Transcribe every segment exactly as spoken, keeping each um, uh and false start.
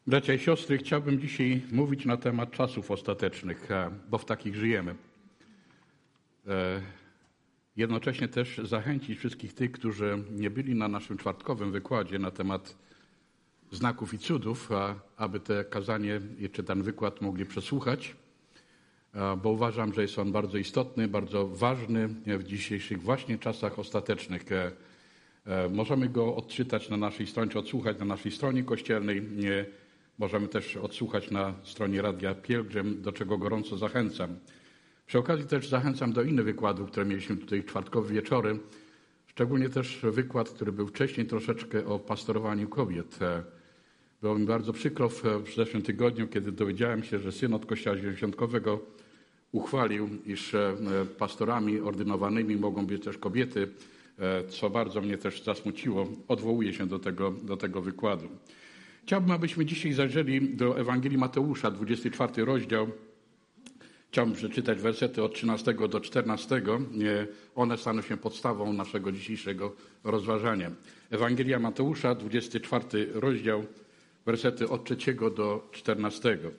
Bracia i siostry, chciałbym dzisiaj mówić na temat czasów ostatecznych, bo w takich żyjemy. Jednocześnie też zachęcić wszystkich tych, którzy nie byli na naszym czwartkowym wykładzie na temat znaków i cudów, aby te kazanie, czy ten wykład mogli przesłuchać, bo uważam, że jest on bardzo istotny, bardzo ważny w dzisiejszych właśnie czasach ostatecznych. Możemy go odczytać na naszej stronie, czy odsłuchać na naszej stronie kościelnej. Możemy też odsłuchać na stronie Radia Pielgrzym, do czego gorąco zachęcam. Przy okazji też zachęcam do innych wykładów, które mieliśmy tutaj czwartkowe wieczory. Szczególnie też wykład, który był wcześniej troszeczkę o pastorowaniu kobiet. Było mi bardzo przykro w zeszłym tygodniu, kiedy dowiedziałem się, że synod Kościoła Zielonoświątkowego uchwalił, iż pastorami ordynowanymi mogą być też kobiety, co bardzo mnie też zasmuciło. Odwołuję się do tego, do tego wykładu. Chciałbym, abyśmy dzisiaj zajrzeli do Ewangelii Mateusza, dwudziesty czwarty rozdział. Chciałbym przeczytać wersety od trzynastego do czternastego. One staną się podstawą naszego dzisiejszego rozważania. Ewangelia Mateusza, dwudziesty czwarty rozdział, wersety od trzeciego do czternastego.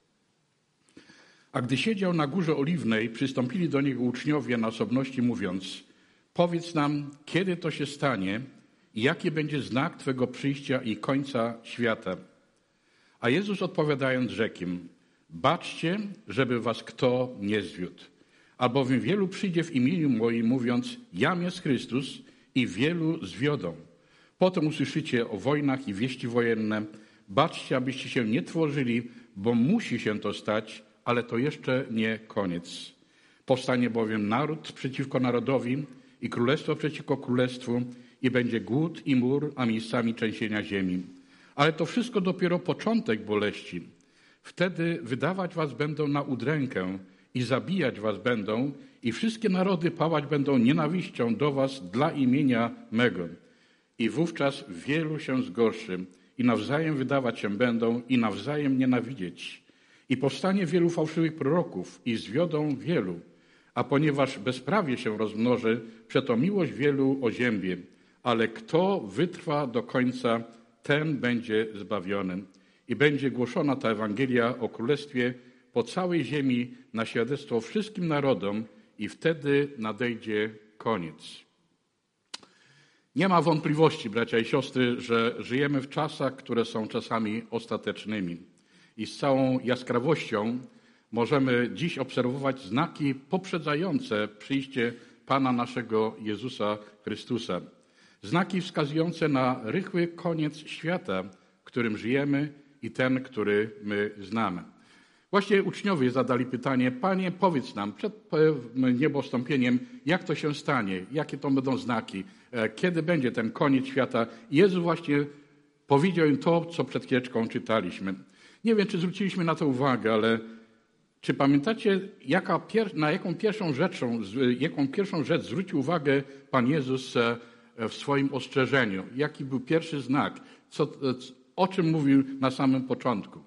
A gdy siedział na Górze Oliwnej, przystąpili do niego uczniowie na osobności, mówiąc: powiedz nam, kiedy to się stanie i jaki będzie znak Twego przyjścia i końca świata. A Jezus odpowiadając rzekł im: baczcie, żeby was kto nie zwiódł. Albowiem wielu przyjdzie w imieniu moim, mówiąc: jam jest Chrystus, i wielu zwiodą. Potem usłyszycie o wojnach i wieści wojenne. Baczcie, abyście się nie tworzyli, bo musi się to stać, ale to jeszcze nie koniec. Powstanie bowiem naród przeciwko narodowi i królestwo przeciwko królestwu, i będzie głód i mur, a miejscami trzęsienia ziemi. Ale to wszystko dopiero początek boleści. Wtedy wydawać was będą na udrękę i zabijać was będą, i wszystkie narody pałać będą nienawiścią do was dla imienia mego. I wówczas wielu się zgorszy, i nawzajem wydawać się będą, i nawzajem nienawidzieć. I powstanie wielu fałszywych proroków, i zwiodą wielu. A ponieważ bezprawie się rozmnoży, przeto miłość wielu oziębie. Ale kto wytrwa do końca, ten będzie zbawiony. I będzie głoszona ta Ewangelia o Królestwie po całej ziemi na świadectwo wszystkim narodom, i wtedy nadejdzie koniec. Nie ma wątpliwości, bracia i siostry, że żyjemy w czasach, które są czasami ostatecznymi. I z całą jaskrawością możemy dziś obserwować znaki poprzedzające przyjście Pana naszego Jezusa Chrystusa. Znaki wskazujące na rychły koniec świata, w którym żyjemy, i ten, który my znamy. Właśnie uczniowie zadali pytanie: Panie, powiedz nam przed niebostąpieniem, jak to się stanie, jakie to będą znaki, kiedy będzie ten koniec świata. I Jezus właśnie powiedział im to, co przed chwileczką czytaliśmy. Nie wiem, czy zwróciliśmy na to uwagę, ale czy pamiętacie, jaka pier- na jaką pierwszą rzeczą, jaką pierwszą rzecz zwrócił uwagę Pan Jezus w swoim ostrzeżeniu? Jaki był pierwszy znak? Co, o czym mówił na samym początku?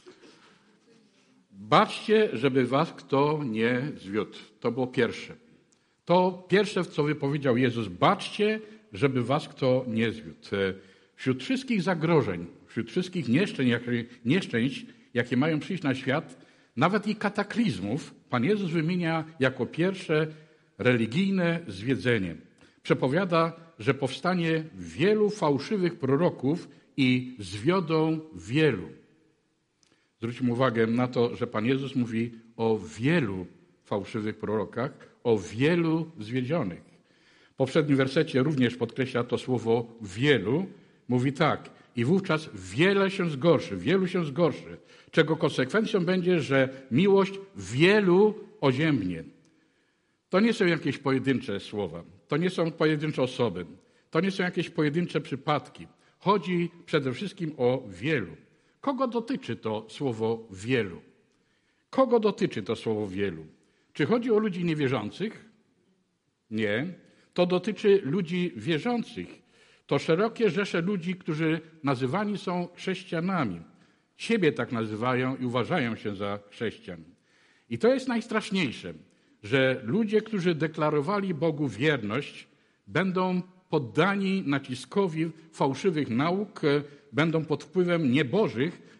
Baczcie, żeby was kto nie zwiódł. To było pierwsze. To pierwsze, co wypowiedział Jezus. Baczcie, żeby was kto nie zwiódł. Wśród wszystkich zagrożeń, wśród wszystkich nieszczęść, jakie, nieszczęść, jakie mają przyjść na świat, nawet i kataklizmów, Pan Jezus wymienia jako pierwsze religijne zwiedzenie. Przepowiada, że powstanie wielu fałszywych proroków i zwiodą wielu. Zwróćmy uwagę na to, że Pan Jezus mówi o wielu fałszywych prorokach, o wielu zwiedzionych. W poprzednim wersecie również podkreśla to słowo wielu. Mówi tak: i wówczas wiele się zgorszy, wielu się zgorszy, czego konsekwencją będzie, że miłość wielu oziębnie. To nie są jakieś pojedyncze słowa, to nie są pojedyncze osoby, to nie są jakieś pojedyncze przypadki. Chodzi przede wszystkim o wielu. Kogo dotyczy to słowo wielu? Kogo dotyczy to słowo wielu? Czy chodzi o ludzi niewierzących? Nie. To dotyczy ludzi wierzących. To szerokie rzesze ludzi, którzy nazywani są chrześcijanami. Siebie tak nazywają i uważają się za chrześcijan. I to jest najstraszniejsze, że ludzie, którzy deklarowali Bogu wierność, będą poddani naciskowi fałszywych nauk, będą pod wpływem niebożych,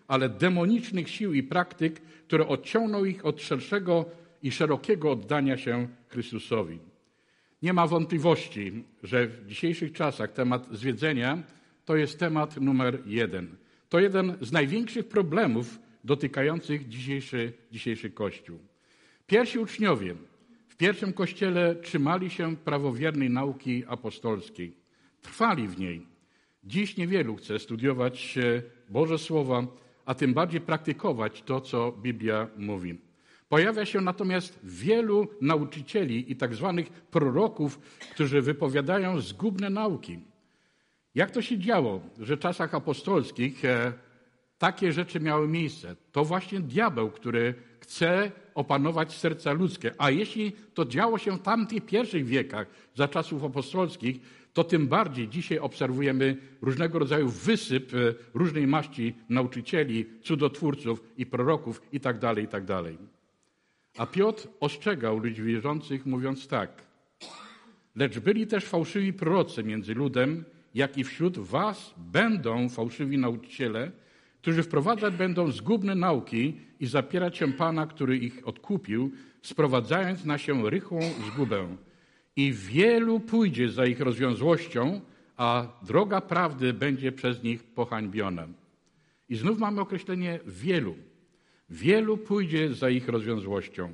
ale demonicznych sił i praktyk, które odciągną ich od szerszego i szerokiego oddania się Chrystusowi. Nie ma wątpliwości, że w dzisiejszych czasach temat zwiedzenia to jest temat numer jeden. To jeden z największych problemów dotykających dzisiejszy, dzisiejszy Kościół. Pierwsi uczniowie w pierwszym Kościele trzymali się prawowiernej nauki apostolskiej. Trwali w niej. Dziś niewielu chce studiować Boże Słowa, a tym bardziej praktykować to, co Biblia mówi. Pojawia się natomiast wielu nauczycieli i tak zwanych proroków, którzy wypowiadają zgubne nauki. Jak to się działo, że w czasach apostolskich e, takie rzeczy miały miejsce? To właśnie diabeł, który chce opanować serca ludzkie. A jeśli to działo się w tamtych pierwszych wiekach, za czasów apostolskich, to tym bardziej dzisiaj obserwujemy różnego rodzaju wysyp e, różnej maści nauczycieli, cudotwórców i proroków itd., itd. A Piotr ostrzegał ludzi wierzących, mówiąc tak: lecz byli też fałszywi prorocy między ludem, jak i wśród was będą fałszywi nauczyciele, którzy wprowadzać będą zgubne nauki i zapierać się Pana, który ich odkupił, sprowadzając na się rychłą zgubę. I wielu pójdzie za ich rozwiązłością, a droga prawdy będzie przez nich pohańbiona. I znów mamy określenie wielu. Wielu pójdzie za ich rozwiązłością.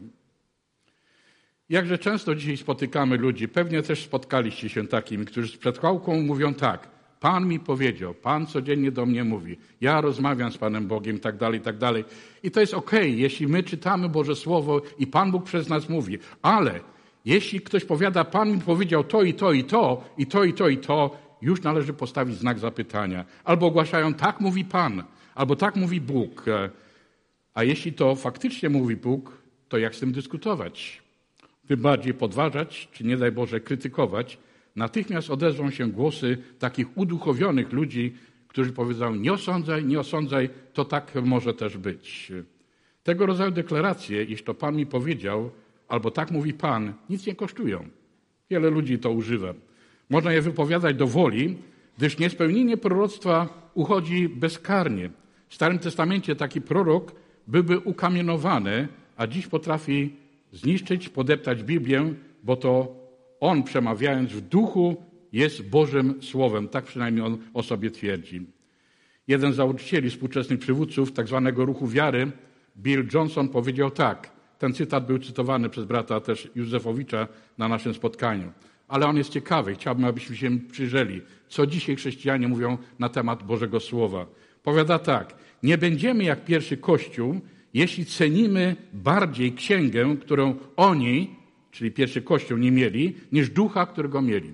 Jakże często dzisiaj spotykamy ludzi, pewnie też spotkaliście się takimi, którzy z przedchwałką mówią tak: Pan mi powiedział, Pan codziennie do mnie mówi, ja rozmawiam z Panem Bogiem i tak dalej, i tak dalej. I to jest okej, jeśli my czytamy Boże Słowo i Pan Bóg przez nas mówi, ale jeśli ktoś powiada, Pan mi powiedział to i to i to, i to i to i to, już należy postawić znak zapytania. Albo ogłaszają, tak mówi Pan, albo tak mówi Bóg. A jeśli to faktycznie mówi Bóg, to jak z tym dyskutować? Tym bardziej podważać, czy nie daj Boże krytykować, natychmiast odezwą się głosy takich uduchowionych ludzi, którzy powiedzą, nie osądzaj, nie osądzaj, to tak może też być. Tego rodzaju deklaracje, iż to Pan mi powiedział, albo tak mówi Pan, nic nie kosztują. Wiele ludzi to używa. Można je wypowiadać do woli, gdyż niespełnienie proroctwa uchodzi bezkarnie. W Starym Testamencie taki prorok byłby ukamienowany, a dziś potrafi zniszczyć, podeptać Biblię, bo to on, przemawiając w duchu, jest Bożym Słowem. Tak przynajmniej on o sobie twierdzi. Jeden z założycieli współczesnych przywódców tak zwanego ruchu wiary, Bill Johnson, powiedział tak. Ten cytat był cytowany przez brata też Józefowicza na naszym spotkaniu. Ale on jest ciekawy. Chciałbym, abyśmy się przyjrzeli, co dzisiaj chrześcijanie mówią na temat Bożego Słowa. Powiada tak. Nie będziemy jak pierwszy Kościół, jeśli cenimy bardziej księgę, którą oni, czyli pierwszy Kościół, nie mieli, niż ducha, którego mieli.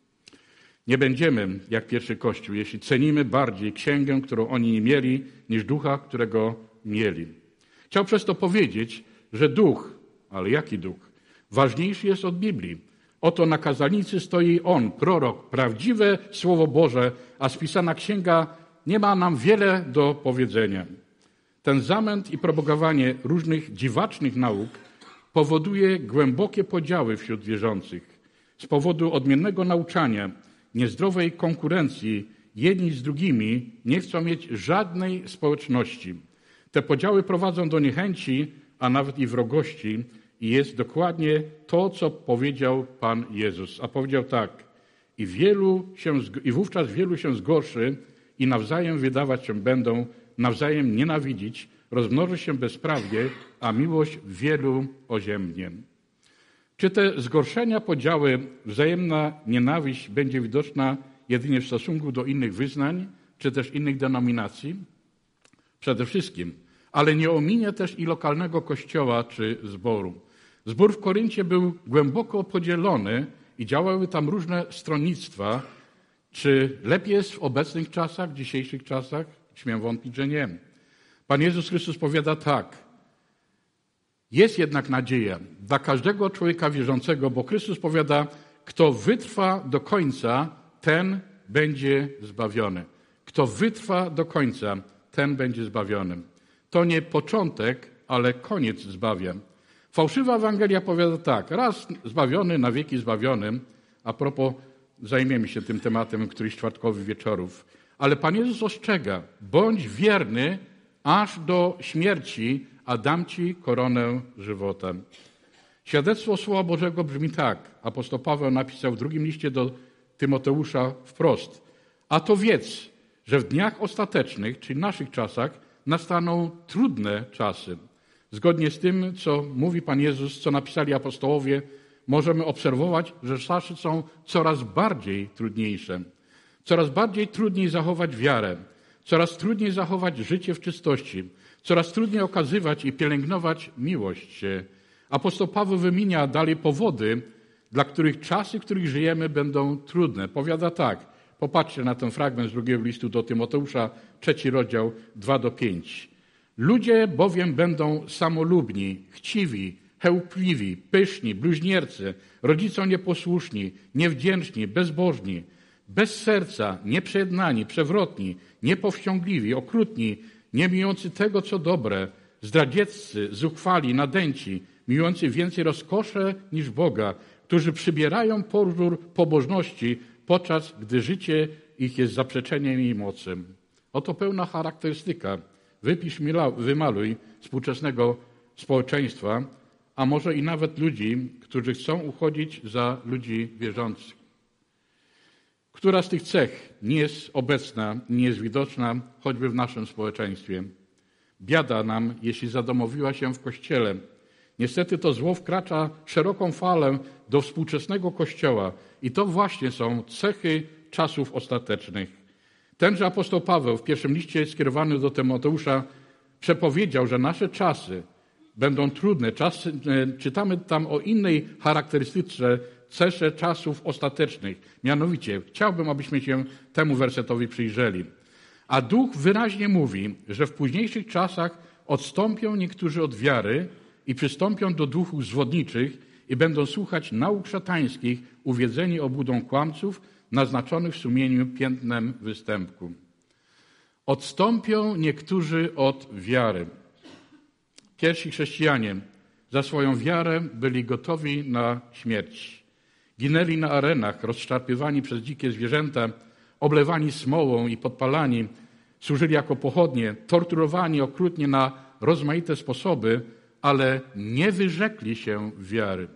Nie będziemy jak pierwszy Kościół, jeśli cenimy bardziej księgę, którą oni nie mieli, niż ducha, którego mieli. Chciał przez to powiedzieć, że duch, ale jaki duch, ważniejszy jest od Biblii. Oto na kazalnicy stoi on, prorok, prawdziwe Słowo Boże, a spisana księga nie ma nam wiele do powiedzenia. Ten zamęt i propagowanie różnych dziwacznych nauk powoduje głębokie podziały wśród wierzących. Z powodu odmiennego nauczania, niezdrowej konkurencji, jedni z drugimi nie chcą mieć żadnej społeczności. Te podziały prowadzą do niechęci, a nawet i wrogości. I jest dokładnie to, co powiedział Pan Jezus. A powiedział tak, i, wielu się, i wówczas wielu się zgorszy i nawzajem wydawać się będą, nawzajem nienawidzić, rozmnoży się bezprawie, a miłość wielu oziębnie. Czy te zgorszenia, podziały, wzajemna nienawiść będzie widoczna jedynie w stosunku do innych wyznań, czy też innych denominacji? Przede wszystkim. Ale nie ominie też i lokalnego kościoła czy zboru. Zbór w Koryncie był głęboko podzielony i działały tam różne stronnictwa. Czy lepiej jest w obecnych czasach, w dzisiejszych czasach? Śmiem wątpić, że nie. Pan Jezus Chrystus powiada tak. Jest jednak nadzieja dla każdego człowieka wierzącego, bo Chrystus powiada, kto wytrwa do końca, ten będzie zbawiony. Kto wytrwa do końca, ten będzie zbawiony. To nie początek, ale koniec zbawia. Fałszywa Ewangelia powiada tak, raz zbawiony, na wieki zbawiony. A propos, zajmiemy się tym tematem któryś czwartkowych wieczorów. Ale Pan Jezus ostrzega, bądź wierny aż do śmierci, a dam ci koronę żywota. Świadectwo Słowa Bożego brzmi tak. Apostoł Paweł napisał w drugim liście do Tymoteusza wprost. A to wiedz, że w dniach ostatecznych, czyli naszych czasach, nastaną trudne czasy. Zgodnie z tym, co mówi Pan Jezus, co napisali apostołowie, możemy obserwować, że czasy są coraz bardziej trudniejsze. Coraz bardziej trudniej zachować wiarę. Coraz trudniej zachować życie w czystości. Coraz trudniej okazywać i pielęgnować miłość. Apostoł Paweł wymienia dalej powody, dla których czasy, w których żyjemy, będą trudne. Powiada tak. Popatrzcie na ten fragment z drugiego listu do Tymoteusza, trzeci rozdział, dwa do pięć. Ludzie bowiem będą samolubni, chciwi, chełpliwi, pyszni, bluźniercy, rodzicom nieposłuszni, niewdzięczni, bezbożni, bez serca, nieprzejednani, przewrotni, niepowściągliwi, okrutni, nie miłujący tego, co dobre, zdradzieccy, zuchwali, nadęci, miłujący więcej rozkosze niż Boga, którzy przybierają pozór pobożności, podczas gdy życie ich jest zaprzeczeniem jej mocy. Oto pełna charakterystyka. Wypisz, wymaluj współczesnego społeczeństwa, a może i nawet ludzi, którzy chcą uchodzić za ludzi wierzących. Która z tych cech nie jest obecna, nie jest widoczna, choćby w naszym społeczeństwie? Biada nam, jeśli zadomowiła się w Kościele. Niestety to zło wkracza szeroką falę do współczesnego Kościoła i to właśnie są cechy czasów ostatecznych. Tenże apostoł Paweł w pierwszym liście skierowany do Tymoteusza przepowiedział, że nasze czasy będą trudne. Czasy, czytamy tam o innej charakterystyce cesze czasów ostatecznych. Mianowicie, chciałbym, abyśmy się temu wersetowi przyjrzeli. A Duch wyraźnie mówi, że w późniejszych czasach odstąpią niektórzy od wiary i przystąpią do duchów zwodniczych i będą słuchać nauk szatańskich, uwiedzeni obłudą kłamców, naznaczonych w sumieniu piętnem występku. Odstąpią niektórzy od wiary. Pierwsi chrześcijanie za swoją wiarę byli gotowi na śmierć. Ginęli na arenach, rozszarpywani przez dzikie zwierzęta, oblewani smołą i podpalani, służyli jako pochodnie, torturowani okrutnie na rozmaite sposoby, ale nie wyrzekli się wiary.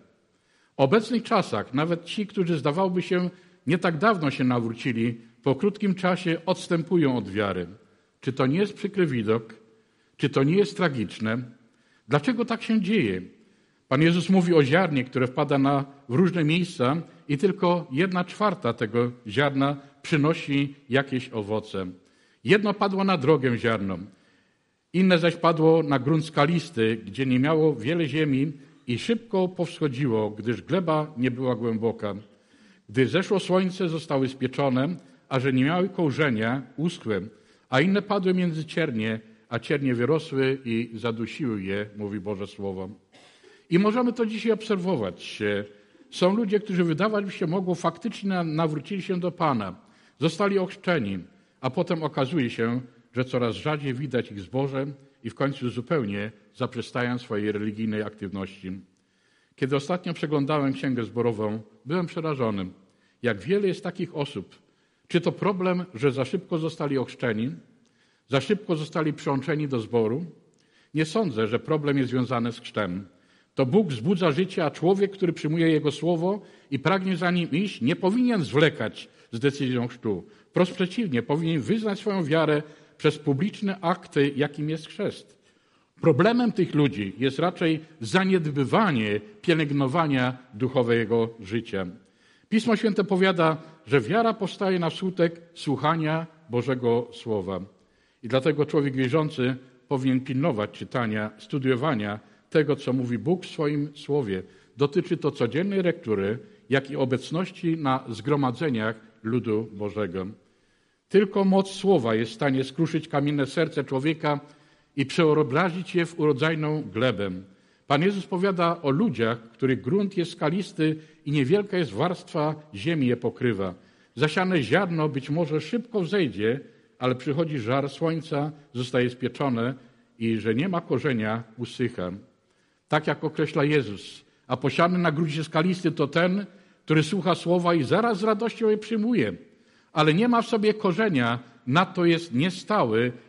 W obecnych czasach nawet ci, którzy zdawałoby się nie tak dawno się nawrócili, po krótkim czasie odstępują od wiary. Czy to nie jest przykry widok? Czy to nie jest tragiczne? Dlaczego tak się dzieje? Pan Jezus mówi o ziarnie, które wpada na, w różne miejsca i tylko jedna czwarta tego ziarna przynosi jakieś owoce. Jedno padło na drogę ziarno, inne zaś padło na grunt skalisty, gdzie nie miało wiele ziemi i szybko powschodziło, gdyż gleba nie była głęboka. Gdy zeszło słońce, zostały spieczone, a że nie miały korzenia, uschły, a inne padły między ciernie, a ciernie wyrosły i zadusiły je, mówi Boże Słowo. I możemy to dzisiaj obserwować. Są ludzie, którzy wydawać by się mogło faktycznie nawrócili się do Pana, zostali ochrzczeni, a potem okazuje się, że coraz rzadziej widać ich zboże i w końcu zupełnie zaprzestają swojej religijnej aktywności. Kiedy ostatnio przeglądałem księgę zborową, byłem przerażony, jak wiele jest takich osób. Czy to problem, że za szybko zostali ochrzczeni, za szybko zostali przyłączeni do zboru? Nie sądzę, że problem jest związany z chrztem. To Bóg wzbudza życie, a człowiek, który przyjmuje Jego słowo i pragnie za nim iść, nie powinien zwlekać z decyzją chrztu. Wprost przeciwnie, powinien wyznać swoją wiarę przez publiczne akty, jakim jest chrzest. Problemem tych ludzi jest raczej zaniedbywanie pielęgnowania duchowego życia. Pismo Święte powiada, że wiara powstaje na skutek słuchania Bożego Słowa. I dlatego człowiek wierzący powinien pilnować czytania, studiowania tego, co mówi Bóg w swoim Słowie. Dotyczy to codziennej lektury, jak i obecności na zgromadzeniach ludu Bożego. Tylko moc Słowa jest w stanie skruszyć kamienne serce człowieka i przeobrazić je w urodzajną glebę. Pan Jezus powiada o ludziach, których grunt jest skalisty i niewielka jest warstwa ziemi je pokrywa. Zasiane ziarno być może szybko wzejdzie, ale przychodzi żar słońca, zostaje spieczone i że nie ma korzenia, usycha. Tak jak określa Jezus. A posiany na gruncie skalisty to ten, który słucha słowa i zaraz z radością je przyjmuje, ale nie ma w sobie korzenia, nadto jest niestały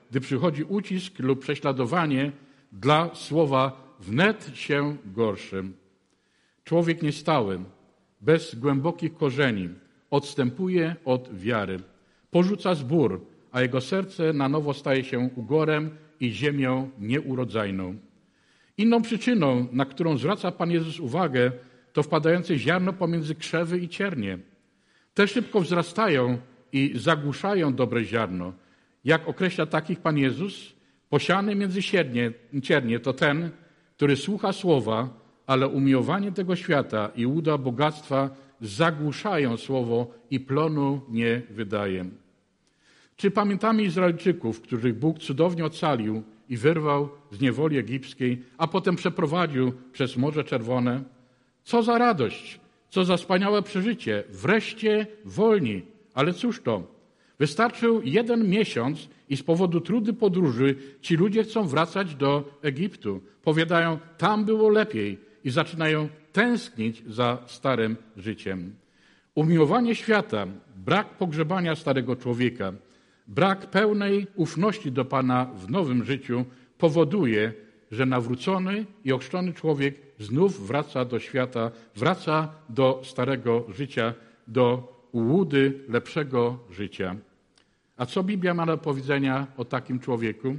gdy przychodzi ucisk lub prześladowanie, dla słowa wnet się gorszym. Człowiek niestały, bez głębokich korzeni, odstępuje od wiary. Porzuca zbór, a jego serce na nowo staje się ugorem i ziemią nieurodzajną. Inną przyczyną, na którą zwraca Pan Jezus uwagę, to wpadające ziarno pomiędzy krzewy i ciernie. Te szybko wzrastają i zagłuszają dobre ziarno. Jak określa takich Pan Jezus? Posiany między ciernie, ciernie to ten, który słucha słowa, ale umiłowanie tego świata i łuda bogactwa zagłuszają słowo i plonu nie wydaje. Czy pamiętamy Izraelczyków, których Bóg cudownie ocalił i wyrwał z niewoli egipskiej, a potem przeprowadził przez Morze Czerwone? Co za radość, co za wspaniałe przeżycie. Wreszcie wolni. Ale cóż to? Wystarczył jeden miesiąc i z powodu trudnej podróży ci ludzie chcą wracać do Egiptu. Powiadają, tam było lepiej i zaczynają tęsknić za starym życiem. Umiłowanie świata, brak pogrzebania starego człowieka, brak pełnej ufności do Pana w nowym życiu powoduje, że nawrócony i ochrzczony człowiek znów wraca do świata, wraca do starego życia, do ułudy lepszego życia. A co Biblia ma do powiedzenia o takim człowieku?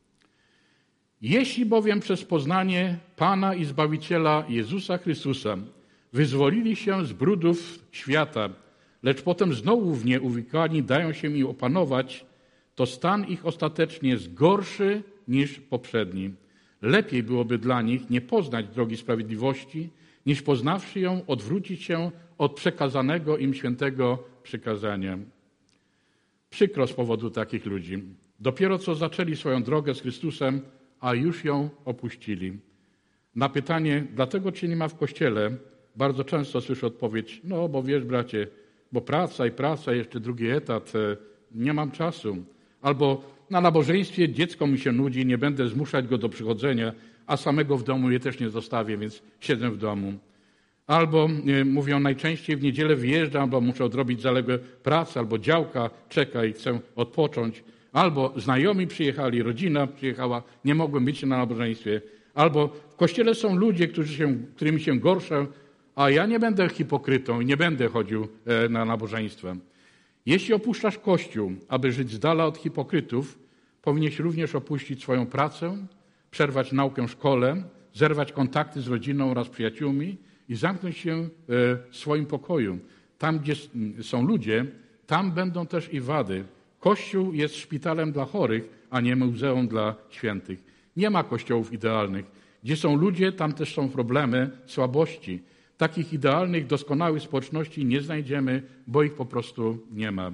Jeśli bowiem przez poznanie Pana i Zbawiciela Jezusa Chrystusa wyzwolili się z brudów świata, lecz potem znowu w nie uwikłani dają się im opanować, to stan ich ostatecznie jest gorszy niż poprzedni. Lepiej byłoby dla nich nie poznać drogi sprawiedliwości, niż poznawszy ją, odwrócić się od przekazanego im świętego przykazania. Przykro z powodu takich ludzi. Dopiero co zaczęli swoją drogę z Chrystusem, a już ją opuścili. Na pytanie, dlaczego Cię nie ma w kościele, bardzo często słyszę odpowiedź, no bo wiesz bracie, bo praca i praca, jeszcze drugi etat, nie mam czasu. Albo na nabożeństwie dziecko mi się nudzi, nie będę zmuszać go do przychodzenia, a samego w domu je też nie zostawię, więc siedzę w domu. Albo e, mówią najczęściej w niedzielę wyjeżdżam, bo muszę odrobić zaległe prace, albo działka czeka i chcę odpocząć. Albo znajomi przyjechali, rodzina przyjechała, nie mogłem być na nabożeństwie. Albo w kościele są ludzie, którzy się, którymi się gorszę, a ja nie będę hipokrytą i nie będę chodził e, na nabożeństwo. Jeśli opuszczasz Kościół, aby żyć z dala od hipokrytów, powinieneś również opuścić swoją pracę, przerwać naukę w szkole, zerwać kontakty z rodziną oraz przyjaciółmi i zamknąć się w swoim pokoju. Tam, gdzie są ludzie, tam będą też i wady. Kościół jest szpitalem dla chorych, a nie muzeum dla świętych. Nie ma kościołów idealnych. Gdzie są ludzie, tam też są problemy, słabości. Takich idealnych, doskonałych społeczności nie znajdziemy, bo ich po prostu nie ma.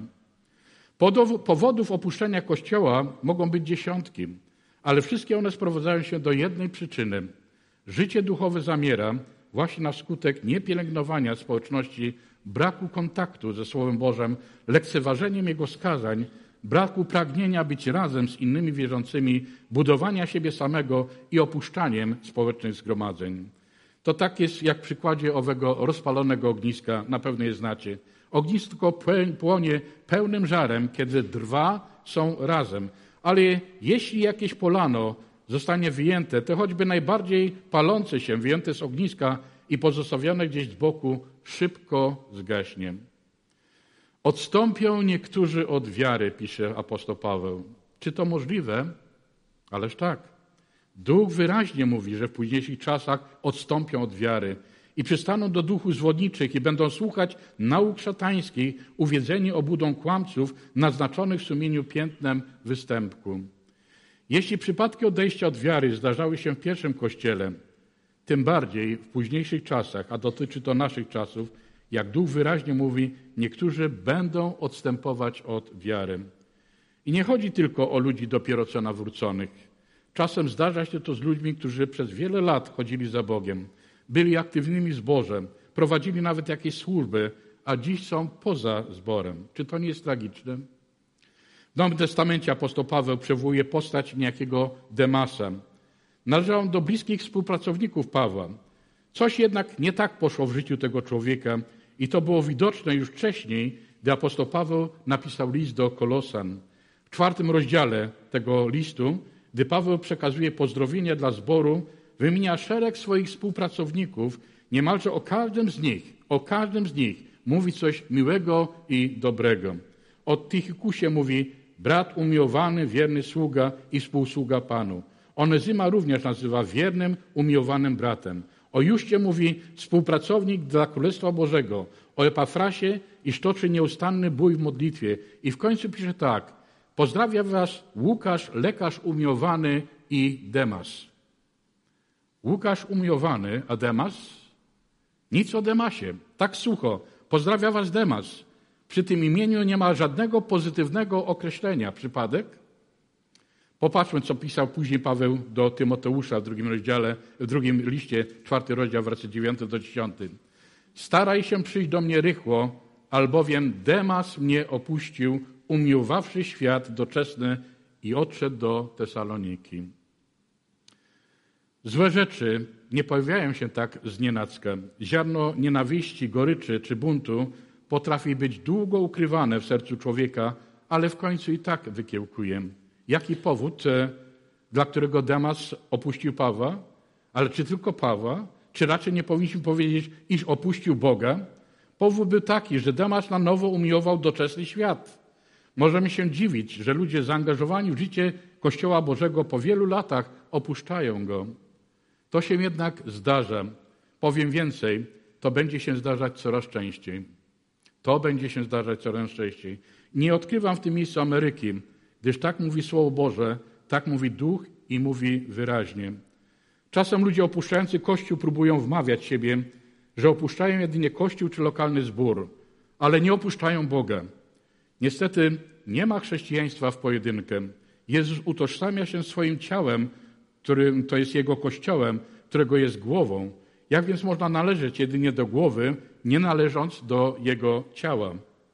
Powodów opuszczenia Kościoła mogą być dziesiątki, ale wszystkie one sprowadzają się do jednej przyczyny. Życie duchowe zamiera właśnie na skutek niepielęgnowania społeczności, braku kontaktu ze Słowem Bożym, lekceważeniem Jego skazań, braku pragnienia być razem z innymi wierzącymi, budowania siebie samego i opuszczaniem społecznych zgromadzeń. To tak jest jak w przykładzie owego rozpalonego ogniska, na pewno je znacie. Ognisko płonie pełnym żarem, kiedy drwa są razem. Ale jeśli jakieś polano zostanie wyjęte, to choćby najbardziej palące się, wyjęte z ogniska i pozostawione gdzieś z boku, szybko zgaśnie. Odstąpią niektórzy od wiary, pisze apostoł Paweł. Czy to możliwe? Ależ tak. Duch wyraźnie mówi, że w późniejszych czasach odstąpią od wiary i przystaną do duchów zwodniczych i będą słuchać nauk szatańskich, uwiedzeni obłudą kłamców, naznaczonych w sumieniu piętnem występku. Jeśli przypadki odejścia od wiary zdarzały się w pierwszym Kościele, tym bardziej w późniejszych czasach, a dotyczy to naszych czasów, jak Duch wyraźnie mówi, niektórzy będą odstępować od wiary. I nie chodzi tylko o ludzi dopiero co nawróconych. Czasem zdarza się to z ludźmi, którzy przez wiele lat chodzili za Bogiem, byli aktywnymi zborem, prowadzili nawet jakieś służby, a dziś są poza zborem. Czy to nie jest tragiczne? W Nowym Testamencie apostoł Paweł przywołuje postać niejakiego Demasa. Należał on do bliskich współpracowników Pawła. Coś jednak nie tak poszło w życiu tego człowieka i to było widoczne już wcześniej, gdy apostoł Paweł napisał list do Kolosan. W czwartym rozdziale tego listu, gdy Paweł przekazuje pozdrowienia dla zboru, wymienia szereg swoich współpracowników, niemalże o każdym z nich, o każdym z nich mówi coś miłego i dobrego. O Tychikusie mówi: brat umiłowany, wierny sługa i współsługa Panu. Onezyma również nazywa wiernym, umiłowanym bratem. O Juście mówi: współpracownik dla Królestwa Bożego. O Epafrasie, iż toczy nieustanny bój w modlitwie. I w końcu pisze tak: pozdrawia was Łukasz, lekarz umiłowany i Demas. Łukasz umiłowany, a Demas? Nic o Demasie. Tak sucho. Pozdrawia was Demas. Przy tym imieniu nie ma żadnego pozytywnego określenia. Przypadek? Popatrzmy, co pisał później Paweł do Tymoteusza w drugim rozdziale, w drugim liście, czwarty rozdział, wersy dziewiąty do dziesiąty. Staraj się przyjść do mnie rychło, albowiem Demas mnie opuścił, umiłowawszy świat doczesny i odszedł do Tesaloniki. Złe rzeczy nie pojawiają się tak znienacka. Ziarno nienawiści, goryczy czy buntu potrafi być długo ukrywane w sercu człowieka, ale w końcu i tak wykiełkuje. Jaki powód, dla którego Demas opuścił Pawła? Ale czy tylko Pawła? Czy raczej nie powinniśmy powiedzieć, iż opuścił Boga? Powód był taki, że Demas na nowo umiłował doczesny świat. Możemy się dziwić, że ludzie zaangażowani w życie Kościoła Bożego po wielu latach opuszczają go. To się jednak zdarza. Powiem więcej, to będzie się zdarzać coraz częściej. To będzie się zdarzać coraz częściej. Nie odkrywam w tym miejscu Ameryki, gdyż tak mówi Słowo Boże, tak mówi Duch i mówi wyraźnie. Czasem ludzie opuszczający Kościół próbują wmawiać siebie, że opuszczają jedynie Kościół czy lokalny zbór, ale nie opuszczają Boga. Niestety nie ma chrześcijaństwa w pojedynkę. Jezus utożsamia się swoim ciałem, którym to jest Jego Kościołem, którego jest głową. Jak więc można należeć jedynie do głowy, nie należąc do Jego ciała?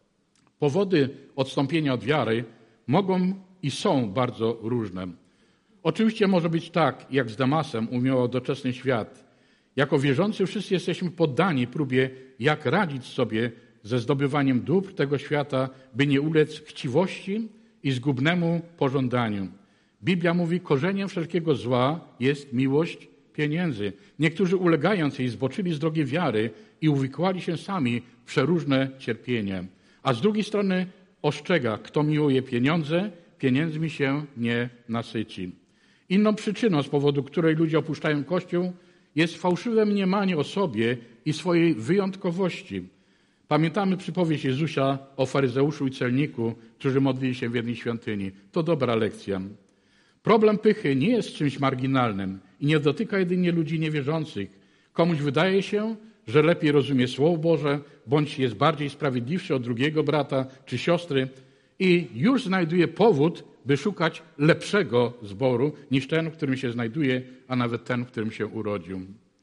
Powody odstąpienia od wiary mogą i są bardzo różne. Oczywiście może być tak, jak z Demasem umiał doczesny świat. Jako wierzący wszyscy jesteśmy poddani próbie, jak radzić sobie ze zdobywaniem dóbr tego świata, by nie ulec chciwości i zgubnemu pożądaniu. Biblia mówi, korzeniem wszelkiego zła jest miłość pieniędzy. Niektórzy ulegając jej zboczyli z drogi wiary i uwikłali się sami w przeróżne cierpienie. A z drugiej strony ostrzega, kto miłuje pieniądze, pieniędzmi się nie nasyci. Inną przyczyną, z powodu której ludzie opuszczają Kościół, jest fałszywe mniemanie o sobie i swojej wyjątkowości. Pamiętamy przypowieść Jezusa o faryzeuszu i celniku, którzy modlili się w jednej świątyni. To dobra lekcja. Problem pychy nie jest czymś marginalnym i nie dotyka jedynie ludzi niewierzących. Komuś wydaje się, że lepiej rozumie Słowo Boże, bądź jest bardziej sprawiedliwszy od drugiego brata czy siostry i już znajduje powód, by szukać lepszego zboru niż ten, w którym się znajduje, a nawet ten, w którym się urodził.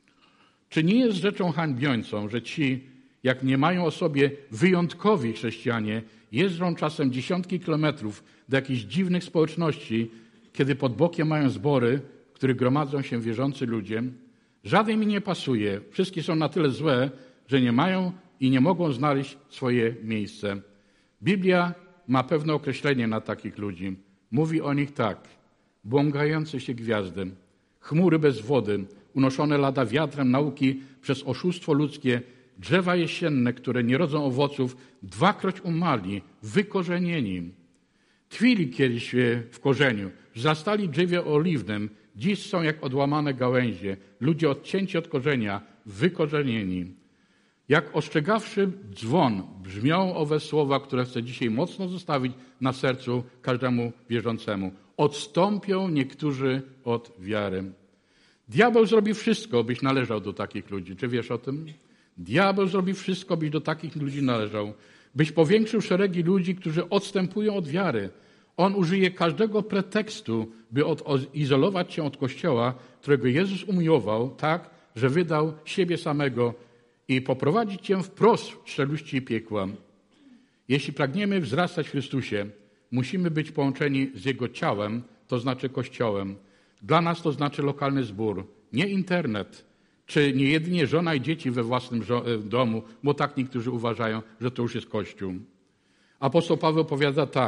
Czy nie jest rzeczą hańbiącą, że ci, jak nie mają o sobie wyjątkowi chrześcijanie, jeżdżą czasem dziesiątki kilometrów do jakichś dziwnych społeczności, kiedy pod bokiem mają zbory, w których gromadzą się wierzący ludzie? Żaden mi nie pasuje. Wszystkie są na tyle złe, że nie mają i nie mogą znaleźć swoje miejsce. Biblia ma pewne określenie na takich ludzi. Mówi o nich tak. Błąkające się gwiazdy, chmury bez wody, unoszone lada wiatrem nauki przez oszustwo ludzkie, drzewa jesienne, które nie rodzą owoców, dwakroć umali, wykorzenieni. Twili kiedyś w korzeniu, wzrastali drzewie oliwnym, dziś są jak odłamane gałęzie, ludzie odcięci od korzenia, wykorzenieni. Jak ostrzegawszy dzwon brzmią owe słowa, które chcę dzisiaj mocno zostawić na sercu każdemu wierzącemu. Odstąpią niektórzy od wiary. Diabeł zrobi wszystko, byś należał do takich ludzi. Czy wiesz o tym? Diabeł zrobi wszystko, byś do takich ludzi należał. Byś powiększył szeregi ludzi, którzy odstępują od wiary. On użyje każdego pretekstu, by odizolować cię od Kościoła, którego Jezus umiłował tak, że wydał siebie samego i poprowadzić cię wprost w czeluści piekła. Jeśli pragniemy wzrastać w Chrystusie, musimy być połączeni z Jego ciałem, to znaczy Kościołem. Dla nas to znaczy lokalny zbór, nie internet, czy nie jedynie żona i dzieci we własnym domu, bo tak niektórzy uważają, że to już jest Kościół. Apostoł Paweł powiada tak,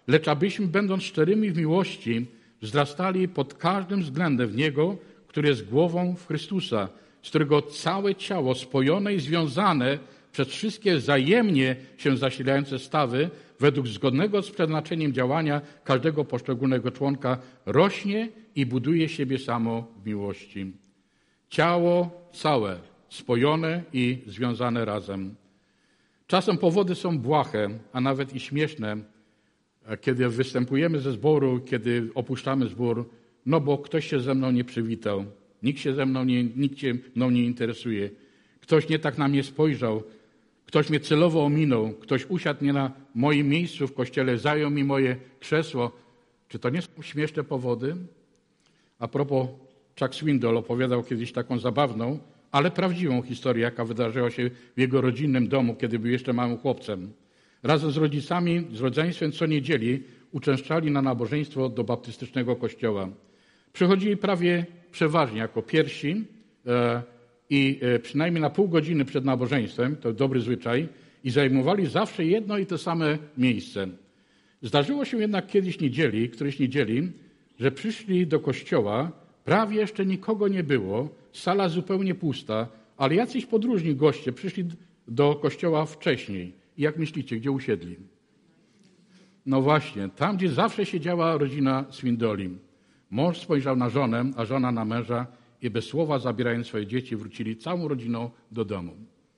lecz abyśmy, będąc szczerymi w miłości, wzrastali pod każdym względem w Niego, który jest głową w Chrystusa, z którego całe ciało spojone i związane przez wszystkie wzajemnie się zasilające stawy, według zgodnego z przeznaczeniem działania każdego poszczególnego członka, rośnie i buduje siebie samo w miłości. Ciało całe, spojone i związane razem. Czasem powody są błahe, a nawet i śmieszne, kiedy występujemy ze zboru, kiedy opuszczamy zbór, no bo ktoś się ze mną nie przywitał, nikt się ze mną nie, nikt się mną nie interesuje, ktoś nie tak na mnie spojrzał, ktoś mnie celowo ominął, ktoś usiadł nie na moim miejscu w kościele, zajął mi moje krzesło. Czy to nie są śmieszne powody? A propos, Chuck Swindoll opowiadał kiedyś taką zabawną, ale prawdziwą historię, jaka wydarzyła się w jego rodzinnym domu, kiedy był jeszcze małym chłopcem. Razem z rodzicami, z rodzeństwem co niedzieli uczęszczali na nabożeństwo do baptystycznego kościoła. Przychodzili prawie przeważnie jako pierwsi e, i e, przynajmniej na pół godziny przed nabożeństwem, to dobry zwyczaj, i zajmowali zawsze jedno i to same miejsce. Zdarzyło się jednak kiedyś niedzieli, którejś niedzieli, że przyszli do kościoła, prawie jeszcze nikogo nie było, sala zupełnie pusta, ale jacyś podróżni goście przyszli do kościoła wcześniej. I jak myślicie, gdzie usiedli? No właśnie, tam, gdzie zawsze siedziała rodzina Swindolli. Mąż spojrzał na żonę, a żona na męża i bez słowa zabierając swoje dzieci wrócili całą rodziną do domu.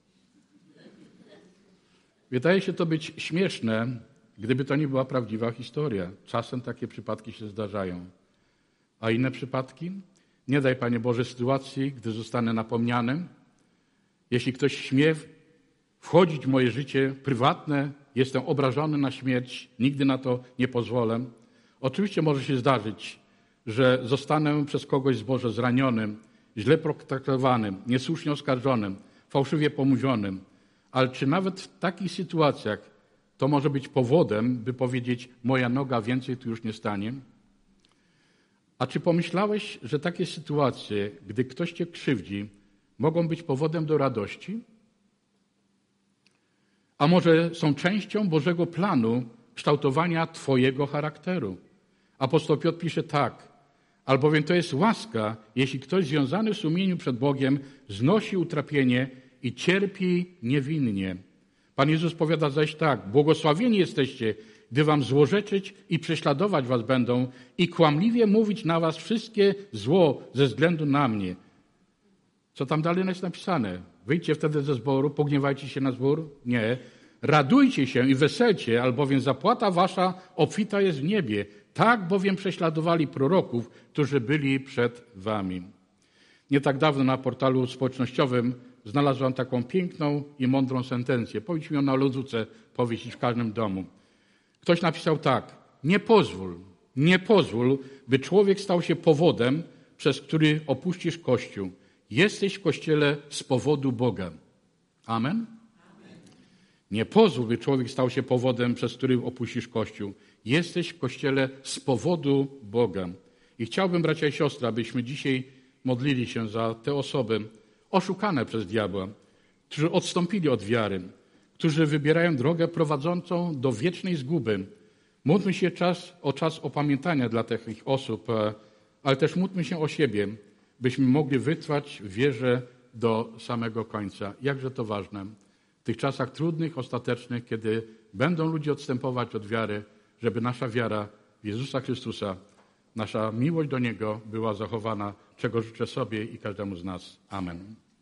Wydaje się to być śmieszne, gdyby to nie była prawdziwa historia. Czasem takie przypadki się zdarzają. A inne przypadki? Nie daj, Panie Boże, sytuacji, gdy zostanę napomniany. Jeśli ktoś śmie wchodzić w moje życie prywatne, jestem obrażony na śmierć, nigdy na to nie pozwolę. Oczywiście może się zdarzyć, że zostanę przez kogoś z Boże zranionym, źle potraktowanym, niesłusznie oskarżonym, fałszywie pomówionym. Ale czy nawet w takich sytuacjach to może być powodem, by powiedzieć, moja noga więcej tu już nie stanie? A czy pomyślałeś, że takie sytuacje, gdy ktoś cię krzywdzi, mogą być powodem do radości? A może są częścią Bożego planu kształtowania twojego charakteru? Apostoł Piotr pisze tak, albowiem to jest łaska, jeśli ktoś związany w sumieniu przed Bogiem znosi utrapienie i cierpi niewinnie. Pan Jezus powiada zaś tak, błogosławieni jesteście, gdy wam złorzeczyć i prześladować was będą i kłamliwie mówić na was wszystkie zło ze względu na mnie. Co tam dalej jest napisane? Wyjdźcie wtedy ze zboru, pogniewajcie się na zbór? Nie. Radujcie się i weselcie, albowiem zapłata wasza obfita jest w niebie. Tak bowiem prześladowali proroków, którzy byli przed wami. Nie tak dawno na portalu społecznościowym znalazłam taką piękną i mądrą sentencję. Powinniśmy ją na lodówce powiesić w każdym domu. Ktoś napisał tak, nie pozwól, nie pozwól, by człowiek stał się powodem, przez który opuścisz Kościół. Jesteś w Kościele z powodu Boga. Amen? Amen? Nie pozwól, by człowiek stał się powodem, przez który opuścisz Kościół. Jesteś w Kościele z powodu Boga. I chciałbym, bracia i siostry, abyśmy dzisiaj modlili się za te osoby oszukane przez diabła, którzy odstąpili od wiary, którzy wybierają drogę prowadzącą do wiecznej zguby. Módlmy się czas, o czas opamiętania dla takich osób, ale też módlmy się o siebie, byśmy mogli wytrwać w wierze do samego końca. Jakże to ważne. W tych czasach trudnych, ostatecznych, kiedy będą ludzie odstępować od wiary, żeby nasza wiara w Jezusa Chrystusa, nasza miłość do Niego była zachowana, czego życzę sobie i każdemu z nas. Amen.